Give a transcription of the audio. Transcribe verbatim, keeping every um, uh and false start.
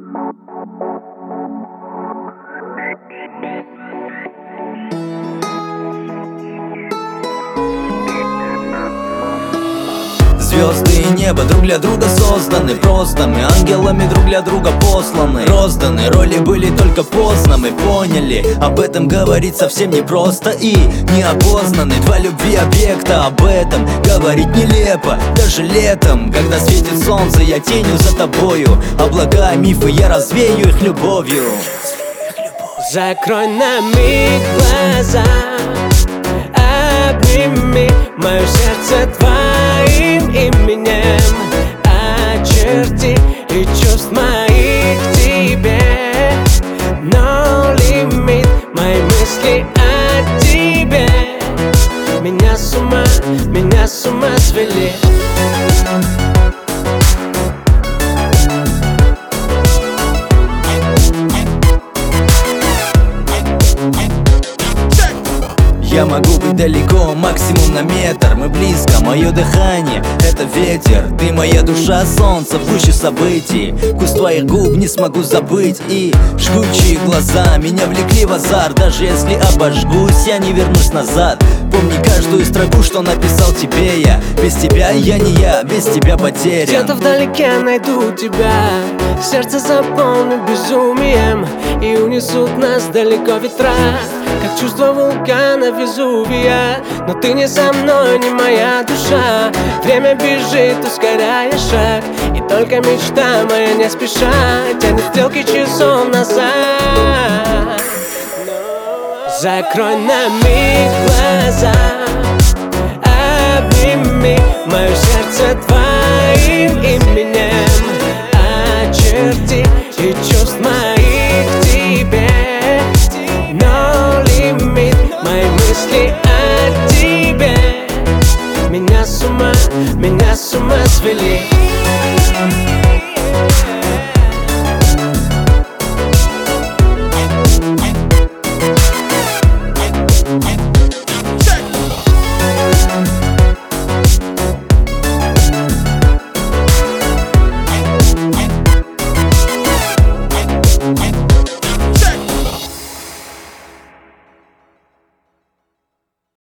Звезды и небо друг для друга созданы. Просто мы ангелами друг для друга посланы. Розданы, роли были только поздно. Мы поняли, об этом говорить совсем непросто и неопознаны. Два любви объекта, об этом говорить нелепо. Даже летом, когда светит солнце, я тенью за тобою. Облака, мифы, я развею их любовью. Закрой на миг глаза, обними мое сердце твоим именем, очерти и чувств моих тебе. No limit, мои мысли о тебе меня с ума, меня с ума свели. Я могу быть далеко, максимум на метр. Мы близко, мое дыхание — это ветер. Ты моя душа, солнце в гуще событий. Вкус твоих губ не смогу забыть. И жгучие глаза меня влекли в азарт. Даже если обожгусь, я не вернусь назад. Помни каждую строку, что написал тебе я. Без тебя я не я, без тебя потерян. Где-то вдалеке найду тебя, сердце заполнит безумием, и унесут нас далеко ветра, как чувство вулкана Везувия. Но ты не со мной, не моя душа. Время бежит, ускоряя шаг, и только мечта моя не спеша тянет стрелки часов назад. Закрой на миг глаза, обними мое сердце твоим именем, очерти и чувств моих тебе. No limit, мои мысли о тебе меня с ума, меня с ума свели.